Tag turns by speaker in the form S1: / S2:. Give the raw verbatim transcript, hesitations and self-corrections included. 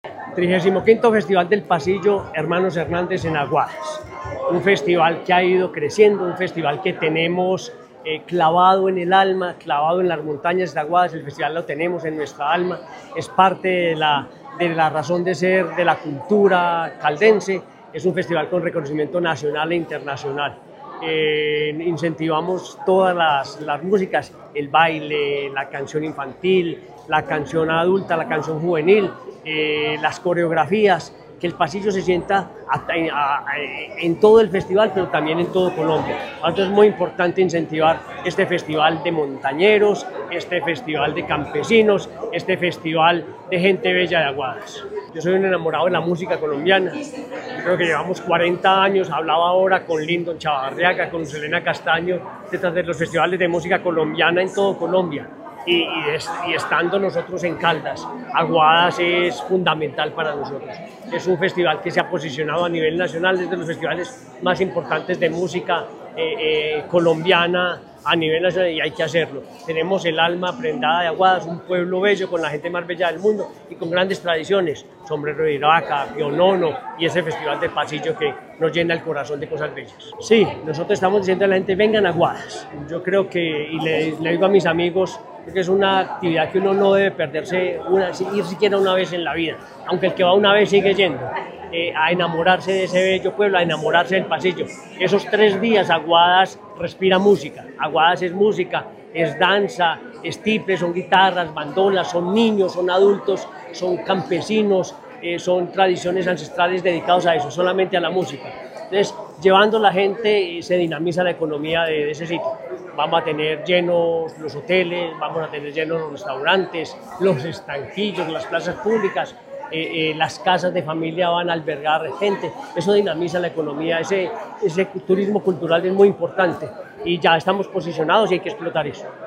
S1: trigésimo quinto Festival del Pasillo Hermanos Hernández en Aguadas, un festival que ha ido creciendo, un festival que tenemos eh, clavado en el alma, clavado en las montañas de Aguadas. El festival lo tenemos en nuestra alma, es parte de la, de la razón de ser de la cultura caldense, es un festival con reconocimiento nacional e internacional. Eh, incentivamos todas las, las músicas, el baile, la canción infantil, la canción adulta, la canción juvenil, eh, las coreografías, que el pasillo se sienta a, a, a, en todo el festival, pero también en todo Colombia. Entonces es muy importante incentivar este festival de montañeros, este festival de campesinos, este festival de gente bella de Aguadas. Yo soy un enamorado de la música colombiana, yo creo que llevamos cuarenta años, hablaba ahora con Lindon Chavarriaga, con Selena Castaño, detrás de los festivales de música colombiana en todo Colombia. Y, y, es, y estando nosotros en Caldas, Aguadas es fundamental para nosotros. Es un festival que se ha posicionado a nivel nacional, es de los festivales más importantes de música eh, eh, colombiana a nivel nacional, y hay que hacerlo. Tenemos el alma prendada de Aguadas, un pueblo bello con la gente más bella del mundo y con grandes tradiciones, Sombrero de Iraca, Pionono y ese festival del pasillo que nos llena el corazón de cosas bellas. Sí, nosotros estamos diciendo a la gente, vengan a Aguadas. Yo creo que, y le, le digo a mis amigos, que es una actividad que uno no debe perderse, una, ir siquiera una vez en la vida, aunque el que va una vez sigue yendo, eh, a enamorarse de ese bello pueblo, a enamorarse del pasillo. Esos tres días Aguadas respira música, Aguadas es música, es danza, es tiple, son guitarras, bandolas, son niños, son adultos, son campesinos, eh, son tradiciones ancestrales dedicados a eso, solamente a la música. Entonces, llevando a la gente se dinamiza la economía de, de ese sitio. Vamos a tener llenos los hoteles, vamos a tener llenos los restaurantes, los estanquillos, las plazas públicas, eh, eh, las casas de familia van a albergar gente. Eso dinamiza la economía, ese, ese turismo cultural es muy importante y ya estamos posicionados y hay que explotar eso.